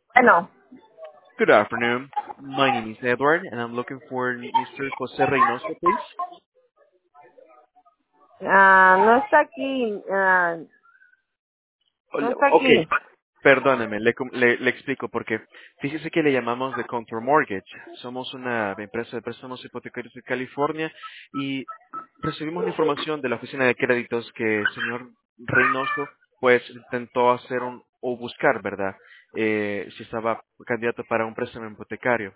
Bueno, Good afternoon. My name is Edward, and I'm looking for Mr. José Reynoso, please. no está aquí, no está Ok, aquí. perdóneme, le explico porque fíjese que le llamamos de Contour Mortgage. Somos una empresa de préstamos hipotecarios de California y recibimos la información de la oficina de créditos que el señor Reynoso pues intentó hacer o buscar, ¿verdad? Si estaba candidato para un préstamo hipotecario.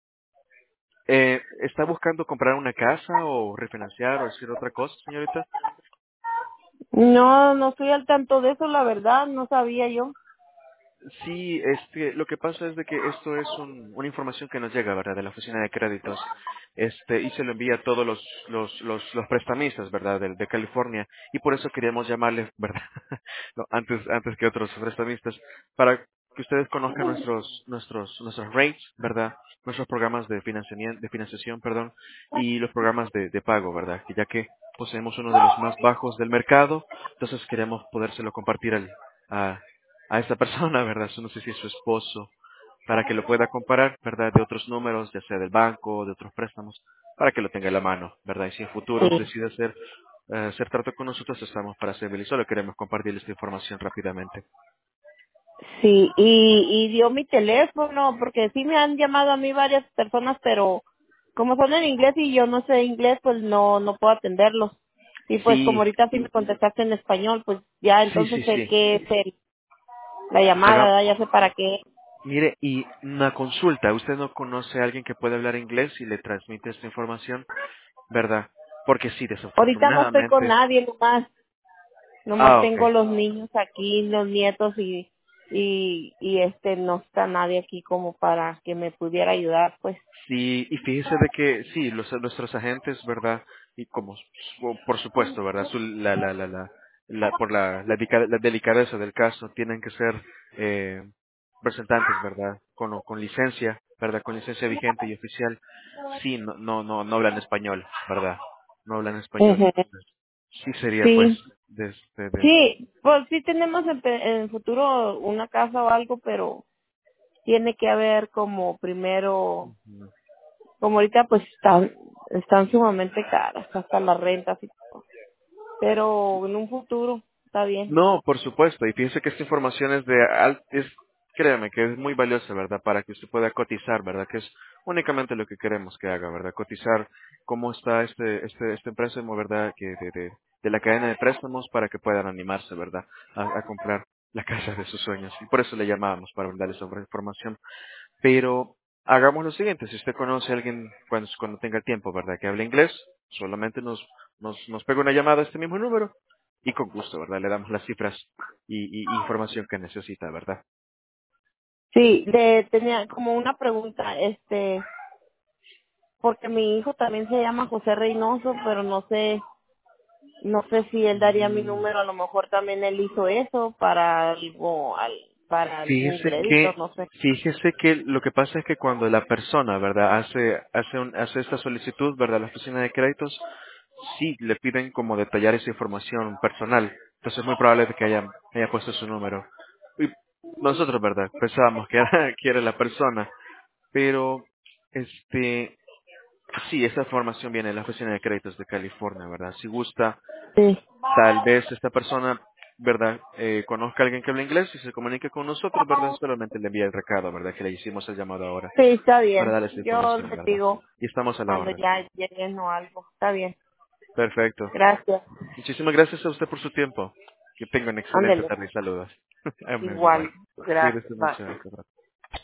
¿Está buscando comprar una casa o refinanciar o hacer otra cosa, señorita? No, no estoy al tanto de eso, la verdad, no sabía yo. Sí, lo que pasa es de que esto es una información que nos llega, ¿verdad? De la oficina de créditos, y se lo envía a todos los prestamistas, ¿verdad? De California, y por eso queríamos llamarles, ¿verdad? No, antes que otros prestamistas, para que ustedes conozcan nuestros rates, ¿verdad? Nuestros programas de financiación, perdón, y los programas de pago, ¿verdad? Que ya que poseemos uno de los más bajos del mercado, entonces queremos podérselo compartir a esta persona, ¿verdad? No sé si es su esposo, para que lo pueda comparar, ¿verdad? De otros números, ya sea del banco, de otros préstamos, para que lo tenga a la mano, ¿verdad? Y si en futuro Sí, decide hacer trato con nosotros, estamos para servirle. Solo queremos compartir esta información rápidamente. sí, y dio mi teléfono, porque sí me han llamado a mí varias personas, pero como son en inglés y yo no sé inglés, pues no puedo atenderlos. Y pues como Sí, ahorita sí me contestaste en español, pues ya sí, entonces sí, sé sí. qué es la llamada, Haga, ¿verdad? Ya sé para qué. mire, y una consulta. ¿Usted no conoce a alguien que pueda hablar inglés y le transmite esta información, verdad? Porque sí, Ahorita no estoy con desafortunadamente. nadie nomás. Nomás Ah, ok. tengo los niños aquí, los nietos y no está nadie aquí como para que me pudiera ayudar, pues. Sí, y fíjese de que sí, nuestros agentes, ¿verdad? Y como, por supuesto, ¿verdad? Por la delicadeza del caso, tienen que ser representantes, ¿verdad? Con licencia, ¿verdad? Con licencia vigente y oficial. Sí, no hablan español, ¿verdad? No hablan español. Ujú. Entonces, sí sería, pues, Sí, de. sí, pues sí tenemos en el futuro una casa o algo, pero tiene que haber como primero, Ujú. como ahorita pues están sumamente caras, hasta las rentas y todo. Pero en un futuro está bien. No, por supuesto. Y fíjese que esta información créame, que es muy valiosa, ¿verdad? Para que usted pueda cotizar, ¿verdad? Que es únicamente lo que queremos que haga, ¿verdad? Cotizar cómo está este préstamo, ¿verdad? De la cadena de préstamos para que puedan animarse, ¿verdad? A comprar la casa de sus sueños. Y por eso le llamábamos, para brindarle sobre información. Pero hagamos lo siguiente, si usted conoce a alguien cuando tenga tiempo, ¿verdad? Que hable inglés, solamente nos pega una llamada a este mismo número y con gusto, ¿verdad? Le damos las cifras y información que necesita, ¿verdad? Sí, tenía como una pregunta, porque mi hijo también se llama José Reynoso, pero no sé si él daría mi Mm, número, a lo mejor también él hizo eso para para algún Fíjese crédito, que, no sé. fíjese que lo que pasa es que cuando la persona, ¿verdad? Hace esta solicitud, ¿verdad? A la oficina de créditos, sí le piden como detallar esa información personal. Entonces es muy probable de que haya puesto su número. Y nosotros, ¿verdad? Pensábamos que era, que era la persona. Pero, sí, esa información viene de la oficina de créditos de California, ¿verdad? Si gusta, Sí, tal vez esta persona, ¿verdad? Conozca a alguien que habla inglés y se comunique con nosotros, ¿verdad? Solamente le envía el recado, ¿verdad? Que le hicimos el llamado ahora sí, está para bien. darle esta Yo información, le ¿verdad? digo Y estamos a la cuando orden. ya lleguen o algo. Está bien. Perfecto. Gracias. Muchísimas gracias a usted por su tiempo. Que tenga una excelente Ándele. tarde y saludos. Amén, bye bye. Igual. Gracias. Cuídese Bye. mucho.